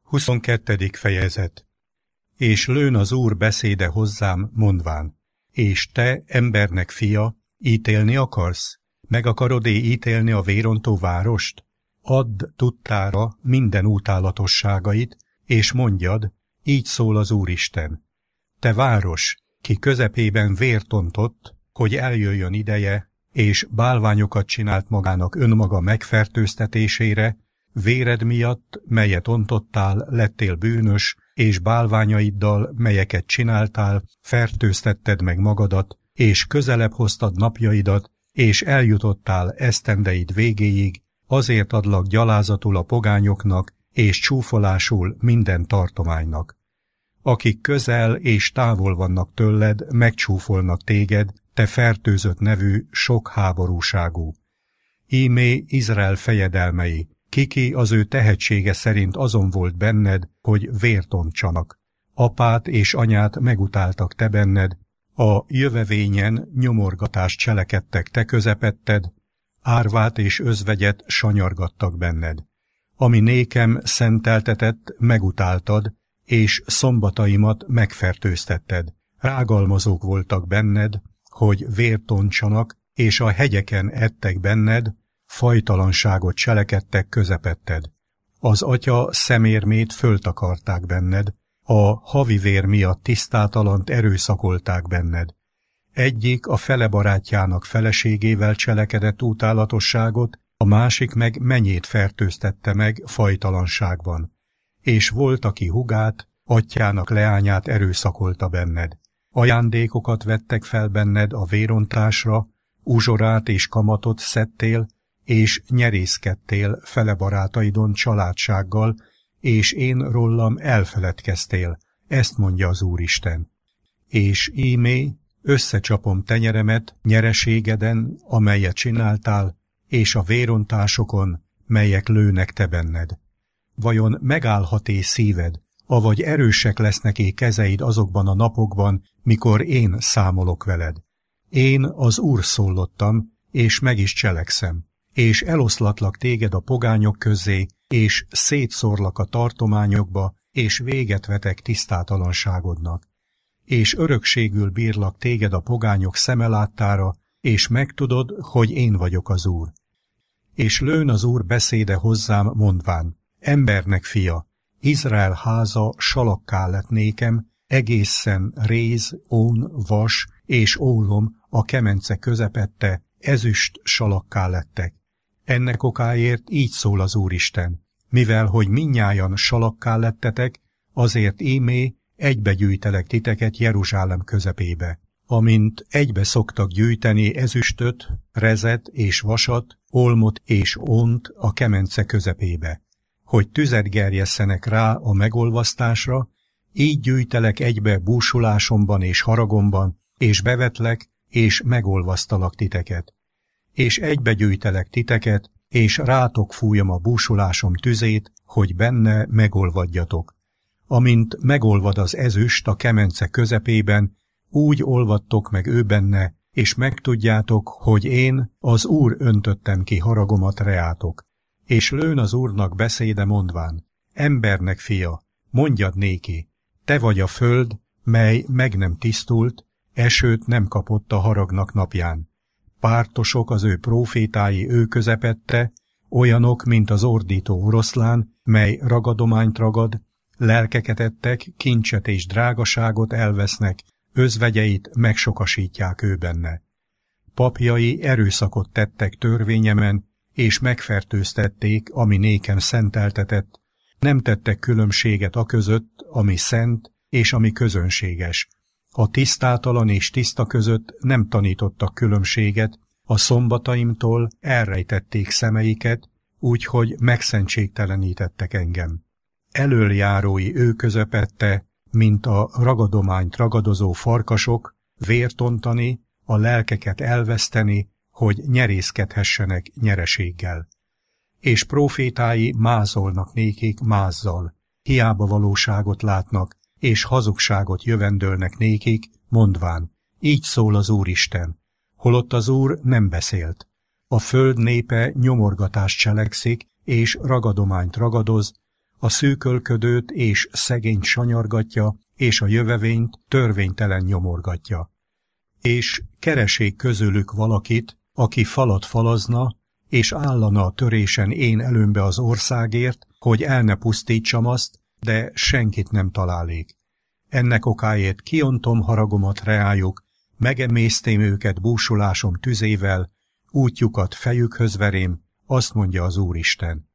22. fejezet. És lőn az Úr beszéde hozzám, mondván: És te, embernek fia, ítélni akarsz? Meg akarod-e ítélni a vérontó várost? Add tudtára minden utálatosságait, és mondjad, így szól az Úristen: te város, ki közepében vért ontott, hogy eljöjjön ideje, és bálványokat csinált magának önmaga megfertőztetésére, véred miatt, melyet ontottál, lettél bűnös, és bálványaiddal, melyeket csináltál, fertőztetted meg magadat, és közelebb hoztad napjaidat, és eljutottál esztendeid végéig, azért adlak gyalázatul a pogányoknak, és csúfolásul minden tartománynak. Akik közel és távol vannak tőled, megcsúfolnak téged, te fertőzött nevű, sok háborúságú. Ímé Izrael fejedelmei, kiki az ő tehetsége szerint azon volt benned, hogy vért ontsanak. Apát és anyát megutáltak te benned, a jövevényen nyomorgatást cselekedtek te közepetted, árvát és özvegyet sanyargattak benned. Ami nékem szenteltetett, megutáltad, és szombataimat megfertőztetted. Rágalmazók voltak benned, hogy vért ontsanak, és a hegyeken ettek benned, fajtalanságot cselekedtek közepetted. Az atya szemérmét föltakarták benned, a havi vér miatt tisztátalant erőszakolták benned. Egyik a fele barátjának feleségével cselekedett utálatosságot, a másik meg menyét fertőztette meg fajtalanságban. És volt, aki hugát, atyának leányát erőszakolta benned. Ajándékokat vettek fel benned a vérontásra, uzsorát és kamatot szedtél, és nyerészkedtél fele barátaidon családsággal, és én rólam elfeledkeztél, ezt mondja az Úristen. És ímé, összecsapom tenyeremet nyereségeden, amelyet csináltál, és a vérontásokon, melyek lőnek te benned. Vajon megállhat-e szíved, avagy erősek lesznek-e kezeid azokban a napokban, mikor én számolok veled? Én az Úr szólottam, és meg is cselekszem, és eloszlatlak téged a pogányok közé, és szétszórlak a tartományokba, és véget vetek tisztátalanságodnak. És örökségül bírlak téged a pogányok szeme láttára, és megtudod, hogy én vagyok az Úr. És lőn az Úr beszéde hozzám, mondván: embernek fia, Izrael háza salakká lett nékem, egészen réz, ón, vas és ólom a kemence közepette, ezüst salakká lettek. Ennek okáért így szól az Úristen: mivel hogy mindnyájan salakká lettetek, azért ímé egybegyűjtelek titeket Jeruzsálem közepébe. Amint egybe szoktak gyűjteni ezüstöt, rezet és vasat, olmot és ónt a kemence közepébe, hogy tüzet gerjesszenek rá a megolvasztásra, így gyűjtelek egybe búsulásomban és haragomban, és bevetlek, és megolvasztalak titeket. És egybegyűjtelek titeket, és rátok fújom a búsulásom tüzét, hogy benne megolvadjatok. Amint megolvad az ezüst a kemence közepében, úgy olvadtok meg ő benne, és megtudjátok, hogy én, az Úr öntöttem ki haragomat reátok. És lőn az Úrnak beszéde mondván: embernek fia, mondjad néki, te vagy a föld, mely meg nem tisztult, esőt nem kapott a haragnak napján. Pártosok az ő prófétái ő közepette, olyanok, mint az ordító oroszlán, mely ragadományt ragad, lelkeket ettek, kincset és drágaságot elvesznek, özvegyeit megsokasítják ő benne. Papjai erőszakot tettek törvényemen, és megfertőztették, ami nékem szenteltetett, nem tettek különbséget aközött, ami szent, és ami közönséges. A tisztátalan és tiszta között nem tanítottak különbséget, a szombataimtól elrejtették szemeiket, úgyhogy megszentségtelenítettek engem. Elöljárói ő közepette, mint a ragadományt ragadozó farkasok, vért ontani, a lelkeket elveszteni, hogy nyerészkedhessenek nyereséggel. És prófétái mázolnak nékik mázzal, hiába valóságot látnak, és hazugságot jövendölnek nékik, mondván: így szól az Úristen, holott az Úr nem beszélt. A föld népe nyomorgatást cselekszik, és ragadományt ragadoz, a szűkölködőt és szegényt sanyargatja, és a jövevényt törvénytelen nyomorgatja. És keresék közülük valakit, aki falat falazna, és állana a törésen én előmbe az országért, hogy el ne pusztítsam azt, de senkit nem találék. Ennek okáért kiontom haragomat reájuk, megemésztém őket búsulásom tüzével, útjukat fejükhöz verém, azt mondja az Úristen.